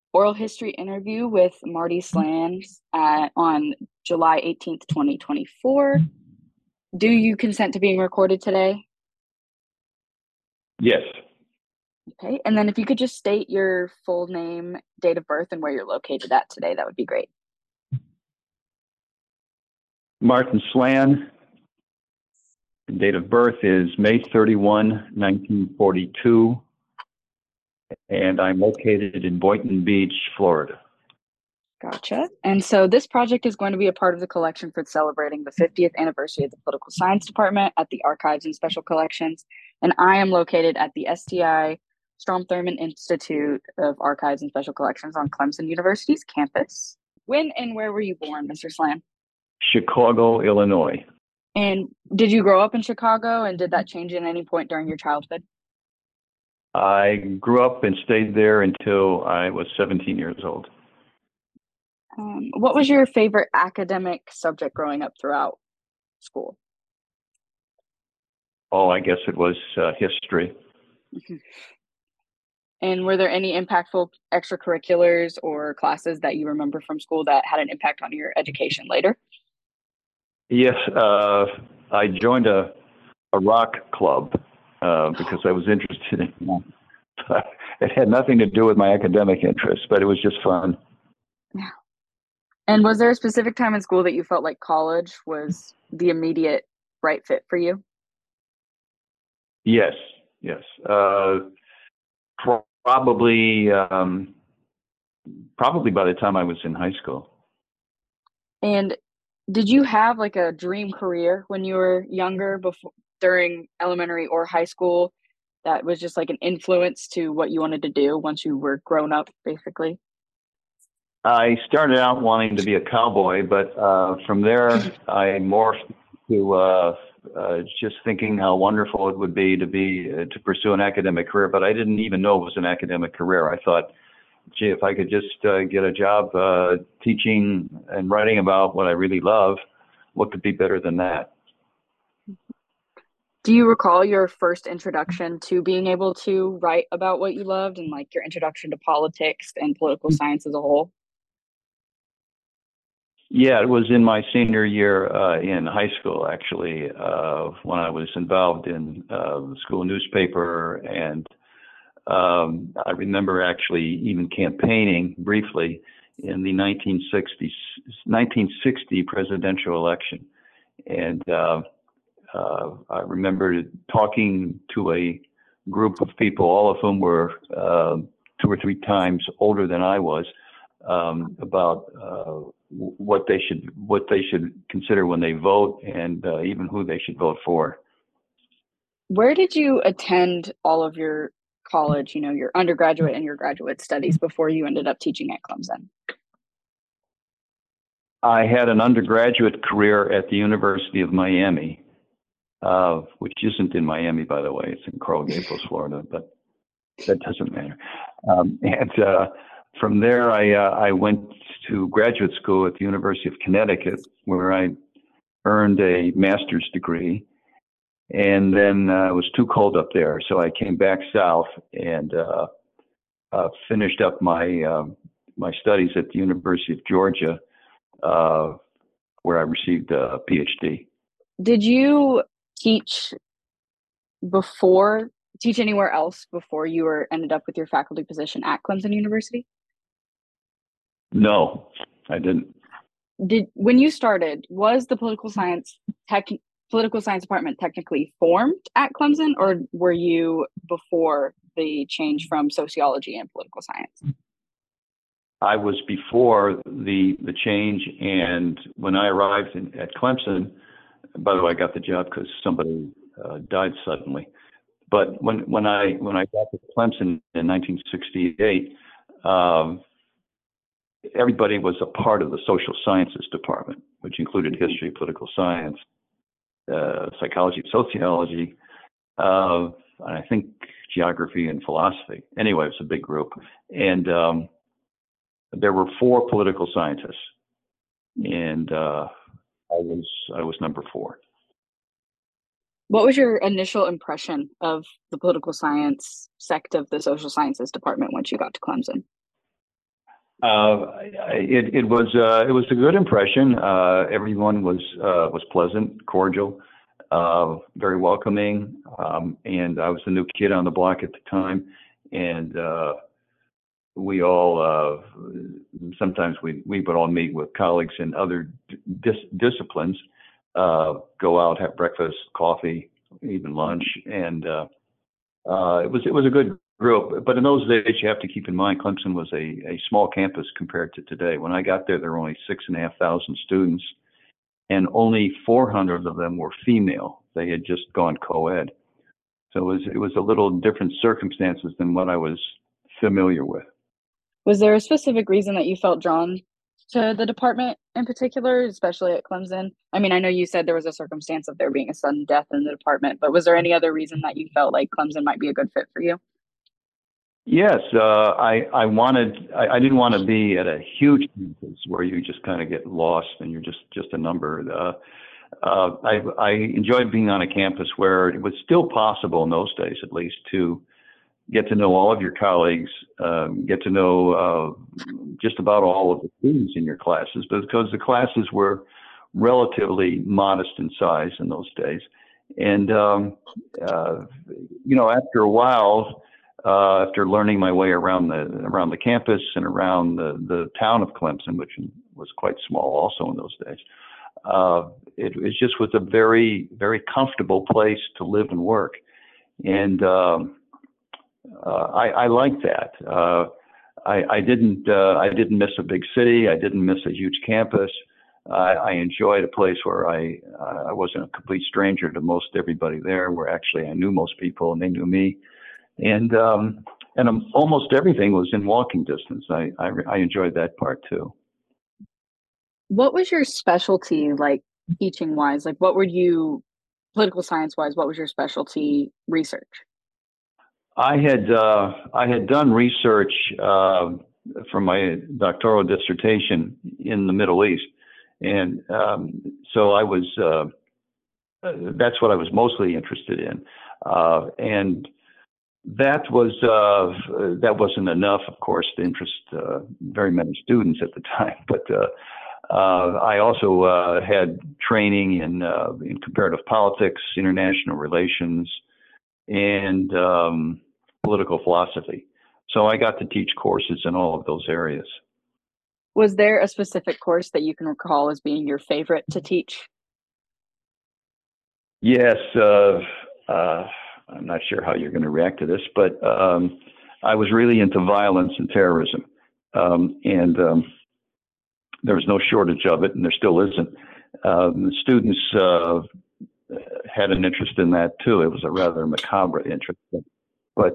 oral history interview with Marty Slans on July 18th, 2024. Do you consent to being recorded today? Yes. Okay. And then if you could just state your full name, date of birth, and where you're located at today, that would be great. Martin Slan. Date of birth is May 31, 1942. And I'm located in Boynton Beach, Florida. Gotcha. And so this project is going to be a part of the collection for celebrating the 50th anniversary of the Political Science Department at the Archives and Special Collections. And I am located at the STI Strom Thurmond Institute of Archives and Special Collections on Clemson University's campus. When and where were you born, Mr. Slan? Chicago, Illinois. And did you grow up in Chicago, and did that change at any point during your childhood? I grew up and stayed there until I was 17 years old. What was your favorite academic subject growing up throughout school? Oh, I guess it was history. And were there any impactful extracurriculars or classes that you remember from school that had an impact on your education later? Yes, I joined a rock club because I was interested in that. It had nothing to do with my academic interests, but it was just fun. Yeah. And was there a specific time in school that you felt like college was the immediate right fit for you? Yes, yes. Probably, probably by the time I was in high school. And did you have like a dream career when you were younger, before, during elementary or high school, that was just like an influence to what you wanted to do once you were grown up, basically? I started out wanting to be a cowboy, but from there I morphed to just thinking how wonderful it would be to pursue an academic career. But I didn't even know it was an academic career. I thought, gee, if I could just get a job teaching and writing about what I really love, what could be better than that? Do you recall your first introduction to being able to write about what you loved and like your introduction to politics and political science as a whole? Yeah, it was in my senior year in high school, actually, when I was involved in the school newspaper. And I remember actually even campaigning briefly in the 1960 presidential election. And I remember talking to a group of people, all of whom were 2 or 3 times older than I was, about what they should consider when they vote, and even who they should vote for. Where did you attend all of your college, your undergraduate and your graduate studies before you ended up teaching at Clemson? I had an undergraduate career at the University of Miami, which isn't in Miami, by the way. It's in Coral Gables, Florida, but that doesn't matter. And from there, I went to graduate school at the University of Connecticut, where I earned a master's degree. And then it was too cold up there, so I came back south and finished up my studies at the University of Georgia, where I received a PhD. Did you teach before teach anywhere else before you were ended up with your faculty position at Clemson University? No, I didn't. When you started, was the political science department technically formed at Clemson, or were you before the change from sociology and political science? I was before the change, and when I arrived at Clemson, by the way, I got the job because somebody died suddenly. But when I got to Clemson in 1968, everybody was a part of the social sciences department, which included history, political science, psychology, sociology, and I think geography and philosophy. Anyway, it's a big group, and there were 4 political scientists, and I was number 4. What was your initial impression of the political science sect of the social sciences department once you got to Clemson? It was a good impression. Everyone was pleasant, cordial, very welcoming, and I was the new kid on the block at the time, and we all sometimes we would all meet with colleagues in other disciplines, go out, have breakfast, coffee, even lunch, and it was a good group. But in those days, you have to keep in mind Clemson was a small campus compared to today. When I got there, there were only 6,500 students, and only 400 of them were female. They had just gone co-ed, so it was a little different circumstances than what I was familiar with. Was there a specific reason that you felt drawn to the department in particular, especially at Clemson? I mean, I know you said there was a circumstance of there being a sudden death in the department, but was there any other reason that you felt like Clemson might be a good fit for you? Yes, I didn't want to be at a huge campus where you just kind of get lost and you're just a number. I enjoyed being on a campus where it was still possible in those days, at least, to get to know all of your colleagues, get to know just about all of the students in your classes, because the classes were relatively modest in size in those days. And, after a while, after learning my way around the campus and around the town of Clemson, which was quite small also in those days, it just was a very, very comfortable place to live and work. And I like that. I didn't miss a big city. I didn't miss a huge campus. I enjoyed a place where I wasn't a complete stranger to most everybody there, where actually I knew most people and they knew me. And almost everything was in walking distance. I enjoyed that part too. What was your specialty like teaching wise? Like, what were you political science wise? What was your specialty research? I had done research for my doctoral dissertation in the Middle East, and so I was that's what I was mostly interested in, and that wasn't enough, of course, to interest very many students at the time, but. I also had training in comparative politics, international relations, and political philosophy. So I got to teach courses in all of those areas. Was there a specific course that you can recall as being your favorite to teach? Yes, I'm not sure how you're going to react to this, but I was really into violence and terrorism, and there was no shortage of it, and there still isn't. The students had an interest in that too. It was a rather macabre interest, but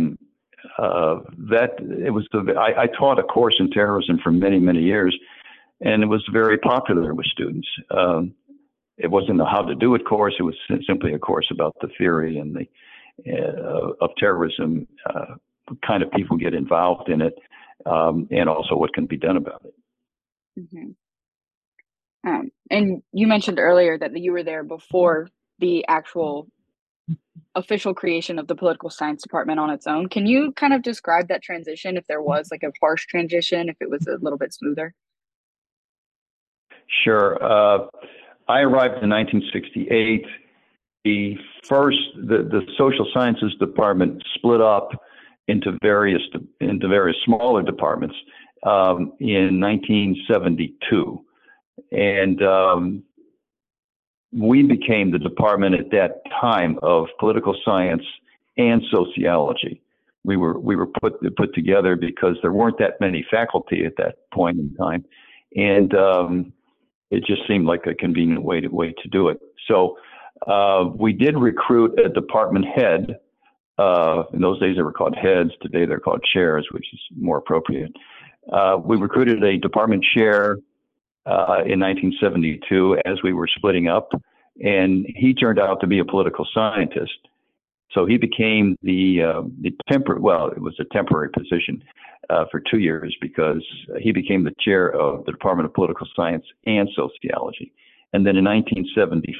that it was I taught a course in terrorism for many years, and it was very popular with students. It wasn't a how to do it course. It was simply a course about the theory and the of terrorism, what kind of people get involved in it, and also what can be done about it. Mm-hmm. And you mentioned earlier that you were there before the actual official creation of the political science department on its own. Can you kind of describe that transition, if there was like a harsh transition, if it was a little bit smoother? Sure. I arrived in 1968. The social sciences department split up into various smaller departments in 1972, and we became the department at that time of political science and sociology. We were put together because there weren't that many faculty at that point in time, and it just seemed like a convenient way to do it. So we did recruit a department head. In those days, they were called heads. Today, they're called chairs, which is more appropriate. We recruited a department chair in 1972 as we were splitting up, and he turned out to be a political scientist. So he became it was a temporary position for 2 years, because he became the chair of the Department of Political Science and Sociology. And then in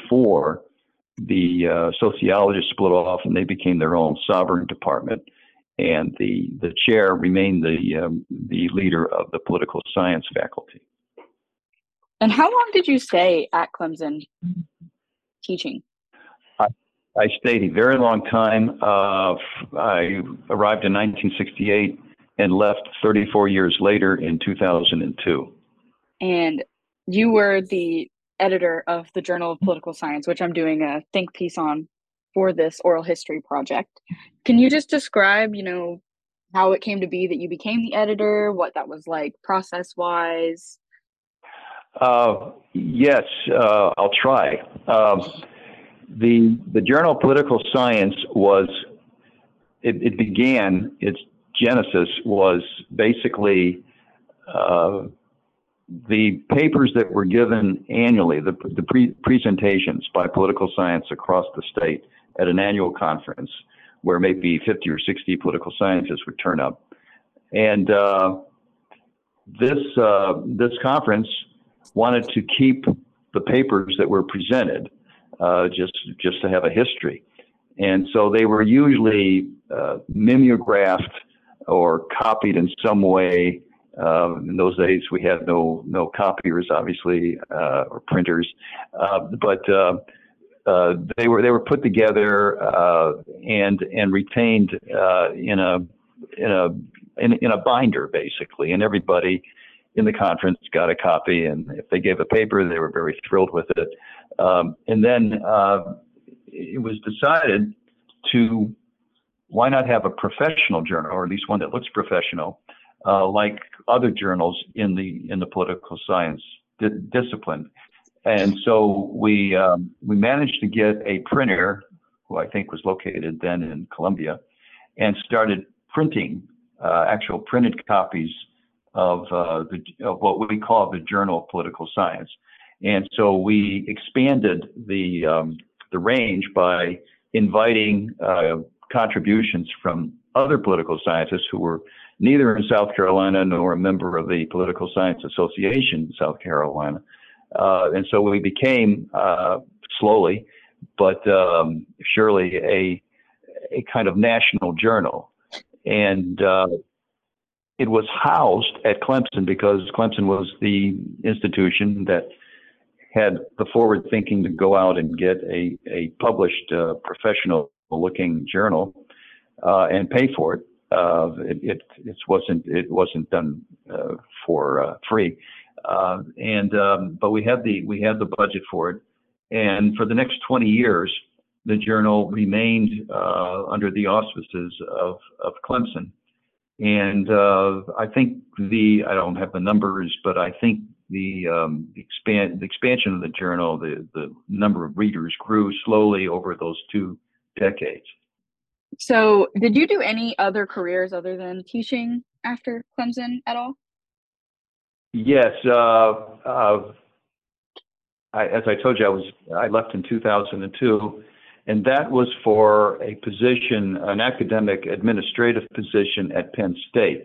1974, the sociologists split off and they became their own sovereign department. and the chair remained the leader of the political science faculty. And how long did you stay at Clemson teaching? I stayed a very long time. I arrived in 1968 and left 34 years later in 2002. And you were the editor of the Journal of Political Science, which I'm doing a think piece on for this oral history project. Can you just describe, how it came to be that you became the editor, what that was like process-wise? Yes, I'll try. The Journal of Political Science it began, its genesis was basically the papers that were given annually, the presentations by political science across the state at an annual conference where maybe 50 or 60 political scientists would turn up. And this conference wanted to keep the papers that were presented just to have a history. And so they were usually mimeographed or copied in some way. In those days, we had no copiers, obviously, or printers, but they were put together and retained in a binder, basically, and everybody in the conference got a copy. And if they gave a paper, they were very thrilled with it. And then it was decided to why not have a professional journal, or at least one that looks professional, like other journals in the political science discipline. And so we managed to get a printer, who I think was located then in Columbia, and started printing actual printed copies of what we call the Journal of Political Science. And so we expanded the range by inviting contributions from other political scientists who were neither in South Carolina nor a member of the Political Science Association in South Carolina. And so we became slowly, but surely a kind of national journal. And it was housed at Clemson because Clemson was the institution that had the forward thinking to go out and get a published professional looking journal and pay for it. It wasn't done for free. But we had the budget for it. And for the next 20 years, the journal remained under the auspices of Clemson. And I think I don't have the numbers, but I think the expansion of the journal, the number of readers grew slowly over those 2 decades. So did you do any other careers other than teaching after Clemson at all? Yes. As I told you, I left in 2002, and that was for a position, an academic administrative position at Penn State.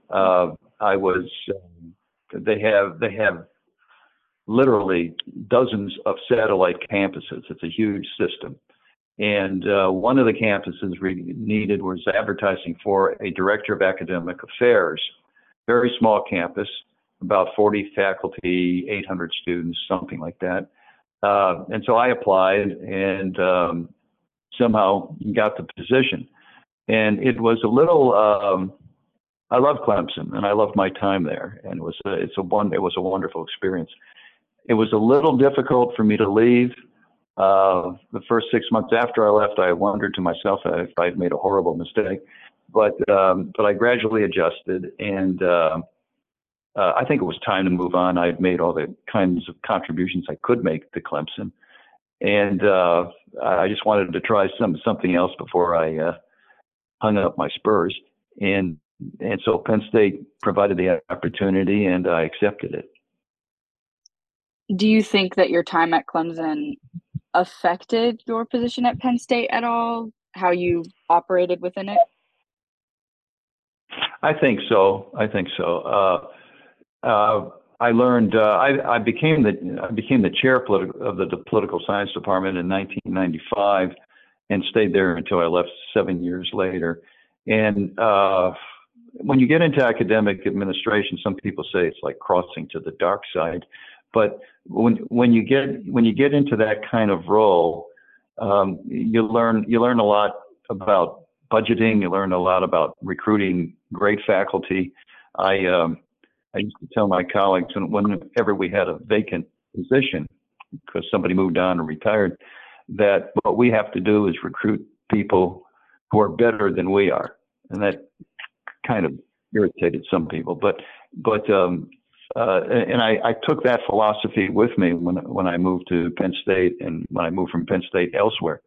They have literally dozens of satellite campuses. It's a huge system. And one of the campuses needed was advertising for a director of academic affairs, very small campus, about 40 faculty, 800 students, something like that. And so I applied and somehow got the position. And it was a little, I love Clemson and I loved my time there. And it was a wonderful experience. It was a little difficult for me to leave. The first 6 months after I left, I wondered to myself if I'd made a horrible mistake, but I gradually adjusted, and I think it was time to move on. I'd made all the kinds of contributions I could make to Clemson, and I just wanted to try something else before I hung up my spurs. And so Penn State provided the opportunity, and I accepted it. Do you think that your time at Clemson affected your position at Penn State at all? How you operated within it? I think so. I learned. I became the chair of the political science department in 1995, and stayed there until I left 7 years later. And when you get into academic administration, some people say it's like crossing to the dark side. But when you get into that kind of role, you learn a lot about budgeting. You learn a lot about recruiting great faculty. I used to tell my colleagues, and whenever we had a vacant position because somebody moved on or retired, that what we have to do is recruit people who are better than we are, and that kind of irritated some people. And I took that philosophy with me when I moved to Penn State, and when I moved from Penn State elsewhere.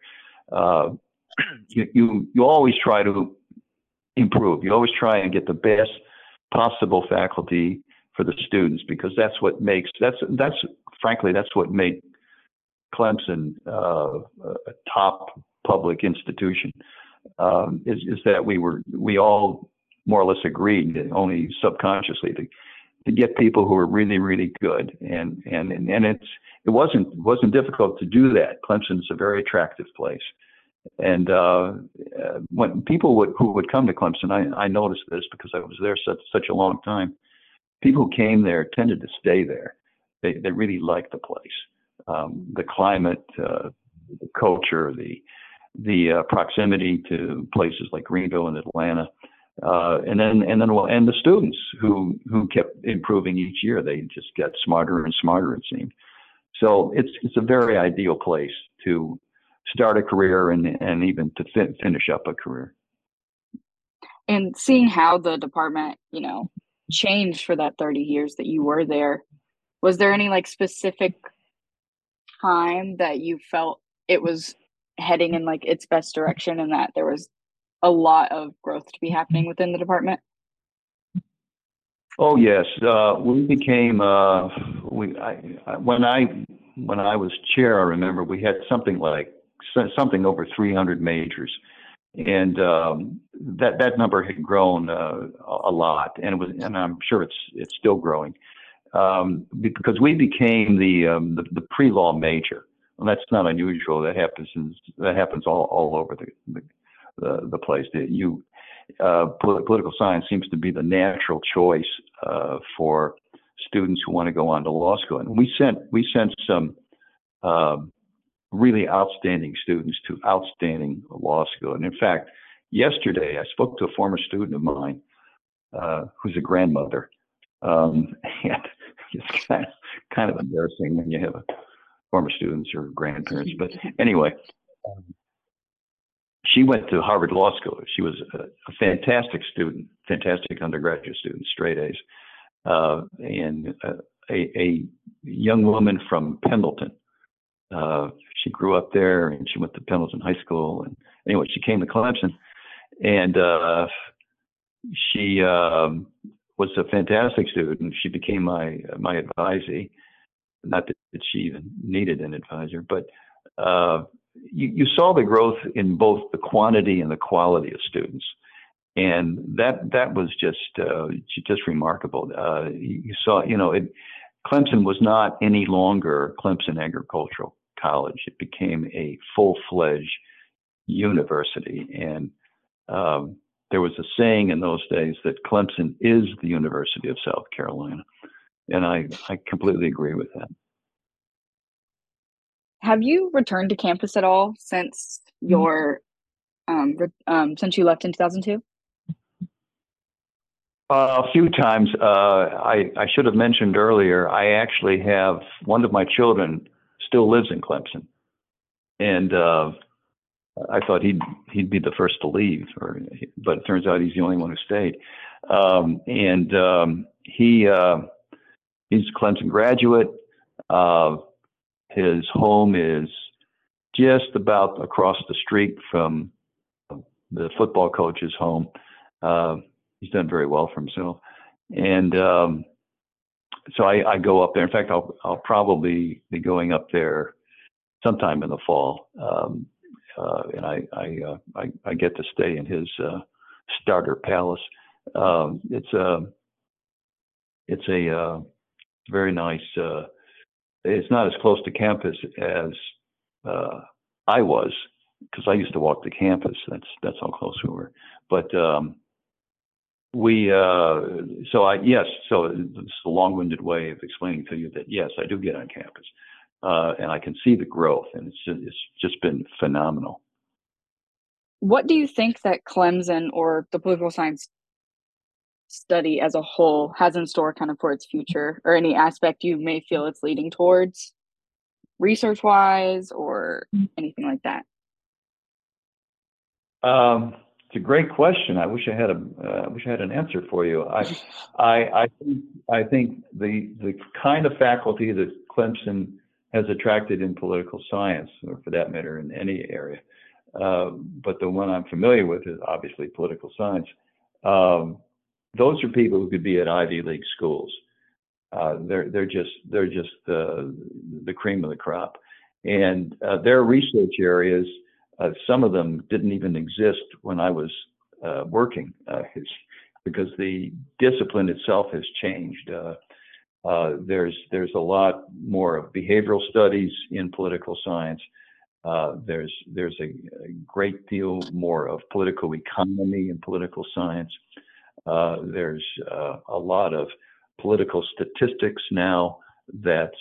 You always try to improve. You always try and get the best possible faculty for the students, because that's what made Clemson a top public institution. Is that we all more or less agreed, only subconsciously, to get people who are really, really good, and it wasn't difficult to do that. Clemson's a very attractive place, and when people who would come to Clemson, I noticed this because I was there such a long time. People who came there tended to stay there. They really liked the place, the climate, the culture, the proximity to places like Greenville and Atlanta. And the students who kept improving each year, they just got smarter and smarter, it seemed. So it's a very ideal place to start a career and even to finish up a career. And seeing how the department, changed for that 30 years that you were there, was there any like specific time that you felt it was heading in like its best direction and that there was a lot of growth to be happening within the department? Oh yes, we became when I was chair, I remember we had something over 300 majors, and that number had grown a lot, and I'm sure it's still growing, because we became the pre-law major. Well, that's not unusual. That happens all over the place. Political science seems to be the natural choice for students who want to go on to law school. And we sent some really outstanding students to outstanding law school. And in fact, yesterday I spoke to a former student of mine who's a grandmother, and it's kind of embarrassing when you have former students or grandparents. But anyway. She went to Harvard Law School. She was a fantastic student, fantastic undergraduate student, straight A's, and a young woman from Pendleton. She grew up there, and she went to Pendleton High School. And anyway, she came to Clemson, and she was a fantastic student. She became my advisee. Not that she even needed an advisor, but you saw the growth in both the quantity and the quality of students, and that was just remarkable. You saw, Clemson was not any longer Clemson Agricultural College. It became a full-fledged university, and there was a saying in those days that Clemson is the University of South Carolina, and I completely agree with that. Have you returned to campus at all since your since you left in 2002? A few times. I should have mentioned earlier, I actually have one of my children still lives in Clemson, and I thought he'd be the first to leave, but it turns out he's the only one who stayed. He's a Clemson graduate. His home is just about across the street from the football coach's home. He's done very well for himself, and so I go up there. In fact, I'll probably be going up there sometime in the fall, and I get to stay in his starter palace. It's a very nice. It's not as close to campus as I was because I used to walk the campus. That's how close we were. But yes. So it's a long-winded way of explaining to you that yes, I do get on campus, and I can see the growth, and it's just been phenomenal. What do you think that Clemson or the political science study as a whole has in store kind of for its future, or any aspect you may feel it's leading towards research wise or anything like that? It's a great question. I wish I had an answer for you. I think the kind of faculty that Clemson has attracted in political science, or for that matter, in any area, but the one I'm familiar with is obviously political science. Those are people who could be at Ivy League schools. They're just the cream of the crop, and their research areas. Some of them didn't even exist when I was working, because the discipline itself has changed. There's a lot more of behavioral studies in political science. There's a great deal more of political economy in political science. There's a lot of political statistics now that's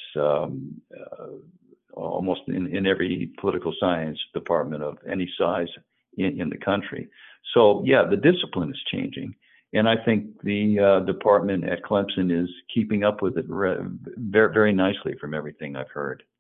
almost in every political science department of any size in the country. So yeah, the discipline is changing. And I think the department at Clemson is keeping up with it very, very nicely from everything I've heard.